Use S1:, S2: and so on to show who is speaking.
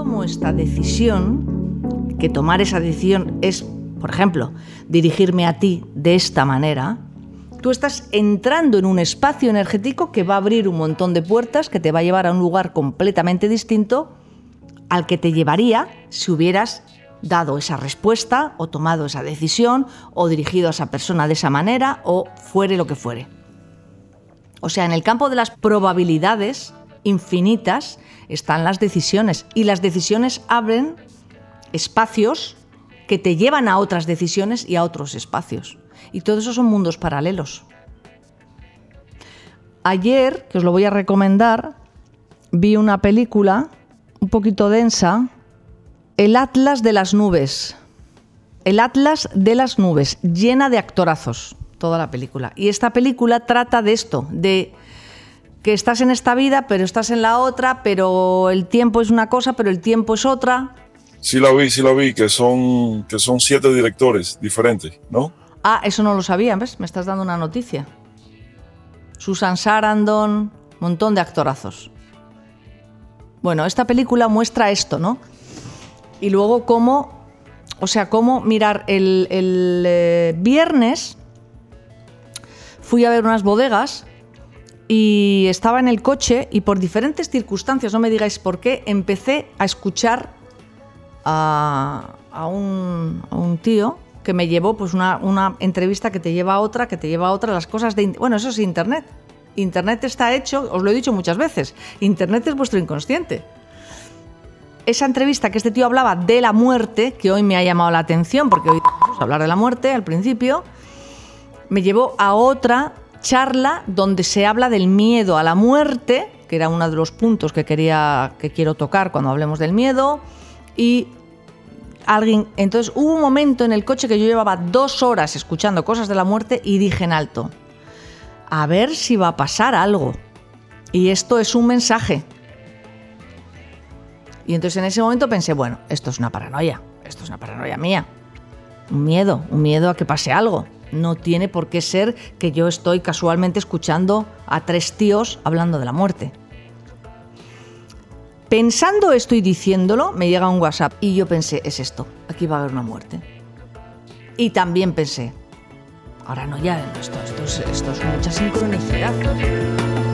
S1: tomo esta decisión, que tomar esa decisión es, por ejemplo, dirigirme a ti de esta manera, tú estás entrando en un espacio energético que va a abrir un montón de puertas, que te va a llevar a un lugar completamente distinto al que te llevaría si hubieras dado esa respuesta o tomado esa decisión o dirigido a esa persona de esa manera o fuere lo que fuere. O sea, en el campo de las probabilidades infinitas están las decisiones, y las decisiones abren espacios que te llevan a otras decisiones y a otros espacios. Y todo eso son mundos paralelos. Ayer, que os lo voy a recomendar, vi una película un poquito densa, El Atlas de las Nubes. El Atlas de las Nubes, llena de actorazos, toda la película. Y esta película trata de esto, de que estás en esta vida, pero estás en la otra, pero el tiempo es una cosa, pero el tiempo es otra.
S2: Sí la vi, que son 7 directores diferentes, ¿no?
S1: Ah, eso no lo sabía, ¿ves? Me estás dando una noticia. Susan Sarandon, montón de actorazos. Bueno, esta película muestra esto, ¿no? Y luego cómo mirar, el viernes fui a ver unas bodegas y estaba en el coche y por diferentes circunstancias, no me digáis por qué, empecé a escuchar a un tío que me llevó pues una entrevista que te lleva a otra, las cosas de... Bueno, eso es Internet. Internet está hecho, os lo he dicho muchas veces, Internet es vuestro inconsciente. Esa entrevista que este tío hablaba de la muerte, que hoy me ha llamado la atención, porque hoy hablar de la muerte al principio, me llevó a otra charla donde se habla del miedo a la muerte, que era uno de los puntos que quiero tocar cuando hablemos del miedo, y entonces hubo un momento en el coche que yo llevaba 2 horas escuchando cosas de la muerte y dije en alto, a ver si va a pasar algo. Y esto es un mensaje. Y entonces en ese momento pensé, bueno, esto es una paranoia mía. Un miedo a que pase algo. No tiene por qué ser que yo estoy casualmente escuchando a 3 tíos hablando de la muerte. Pensando esto y diciéndolo, me llega un WhatsApp y yo pensé, es esto, aquí va a haber una muerte. Y también pensé, ahora no, ya, esto es mucha sincronicidad.